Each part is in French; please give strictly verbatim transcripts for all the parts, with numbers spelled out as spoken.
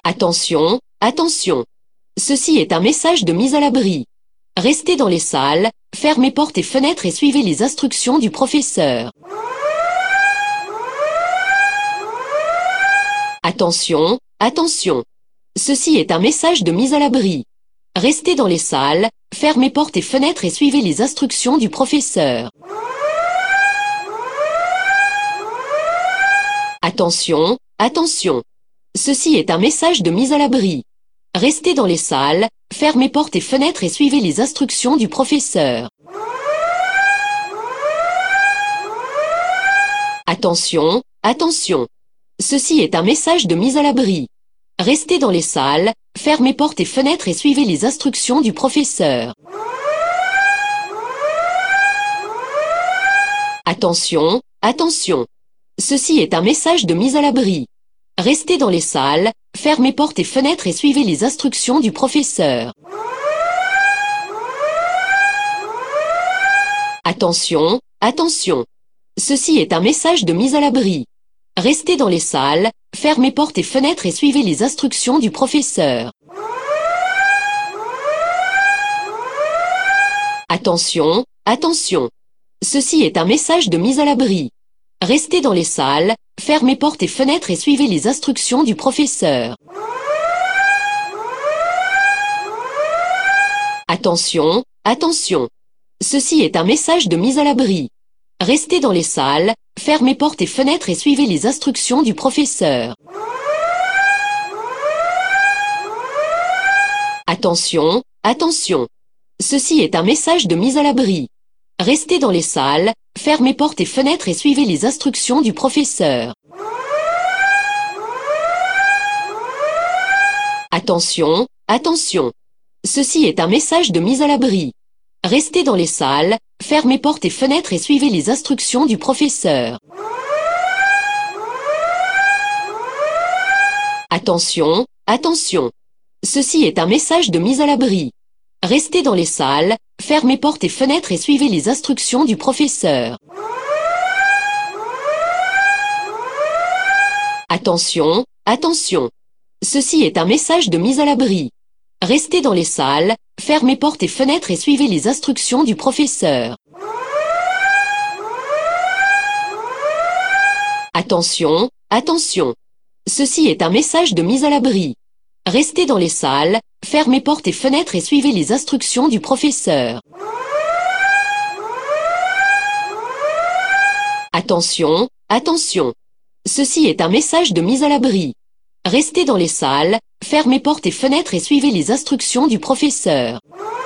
Attention, attention. Ceci est un message de mise à l'abri. Restez dans les salles, fermez portes et fenêtres et suivez les instructions du professeur. Attention, attention. Ceci est un message de mise à l'abri. Restez dans les salles, fermez portes et fenêtres et suivez les instructions du professeur. Attention, attention. Ceci est un message de mise à l'abri. Restez dans les salles, fermez portes et fenêtres et suivez les instructions du professeur. Attention, attention. Ceci est un message de mise à l'abri. Restez dans les salles, fermez portes et fenêtres et suivez les instructions du professeur. Attention, attention. Ceci est un message de mise à l'abri. Restez dans les salles, fermez portes et fenêtres et suivez les instructions du professeur. Attention, attention. Ceci est un message de mise à l'abri. Restez dans les salles, fermez portes et fenêtres et suivez les instructions du professeur. Attention, attention. Ceci est un message de mise à l'abri. Restez dans les salles, fermez portes et fenêtres et suivez les instructions du professeur. Attention, attention. Ceci est un message de mise à l'abri. Restez dans les salles, fermez portes et fenêtres et suivez les instructions du professeur. Attention, attention. Ceci est un message de mise à l'abri. Restez dans les salles, fermez portes et fenêtres et suivez les instructions du professeur. Attention, attention. Ceci est un message de mise à l'abri. Restez dans les salles, fermez portes et fenêtres et suivez les instructions du professeur. Attention, attention. Ceci est un message de mise à l'abri. Restez dans les salles, fermez portes et fenêtres et suivez les instructions du professeur. Attention, attention. Ceci est un message de mise à l'abri. Restez dans les salles, fermez portes et fenêtres et suivez les instructions du professeur. Attention, attention. Ceci est un message de mise à l'abri. Restez dans les salles, fermez portes et fenêtres et suivez les instructions du professeur. Attention, attention. Ceci est un message de mise à l'abri. Restez dans les salles, fermez portes et fenêtres et suivez les instructions du professeur.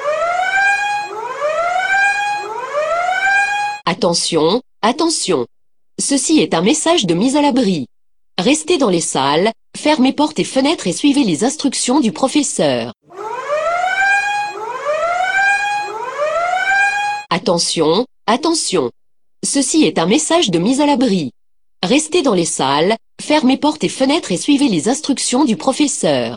Attention, attention. Ceci est un message de mise à l'abri. Restez dans les salles, fermez portes et fenêtres et suivez les instructions du professeur. Attention, attention. Ceci est un message de mise à l'abri. Restez dans les salles, fermez portes et fenêtres et suivez les instructions du professeur.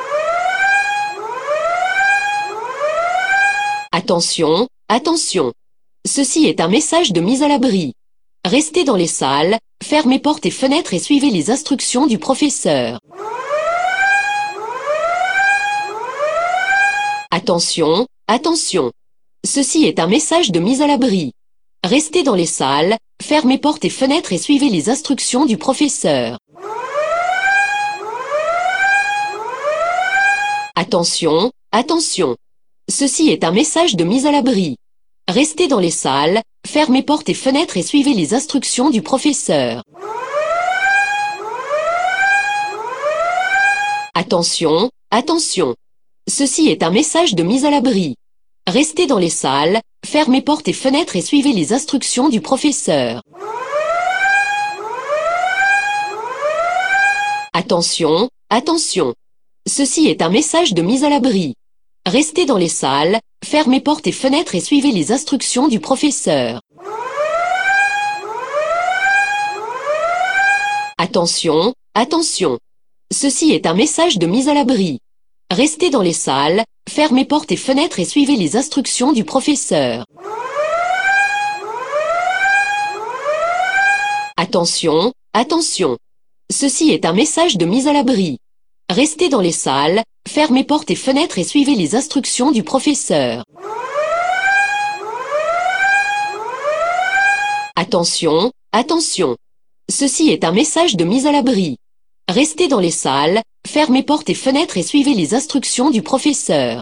Attention, attention. Ceci est un message de mise à l'abri. Restez dans les salles, fermez portes et fenêtres et suivez les instructions du professeur. Attention, attention. Ceci est un message de mise à l'abri. Restez dans les salles, fermez portes et fenêtres et suivez les instructions du professeur. Attention, attention. Ceci est un message de mise à l'abri. Restez dans les salles, fermez portes et fenêtres et suivez les instructions du professeur. Attention, attention. Ceci est un message de mise à l'abri. Restez dans les salles, fermez portes et fenêtres et suivez les instructions du professeur. Attention, attention. Ceci est un message de mise à l'abri. Restez dans les salles, fermez portes et fenêtres et suivez les instructions du professeur. Attention, attention. Ceci est un message de mise à l'abri. Restez dans les salles, fermez portes et fenêtres et suivez les instructions du professeur. Attention, attention. Ceci est un message de mise à l'abri. Restez dans les salles, fermez portes et fenêtres et suivez les instructions du professeur. Attention, attention. Ceci est un message de mise à l'abri. Restez dans les salles, fermez portes et fenêtres et suivez les instructions du professeur.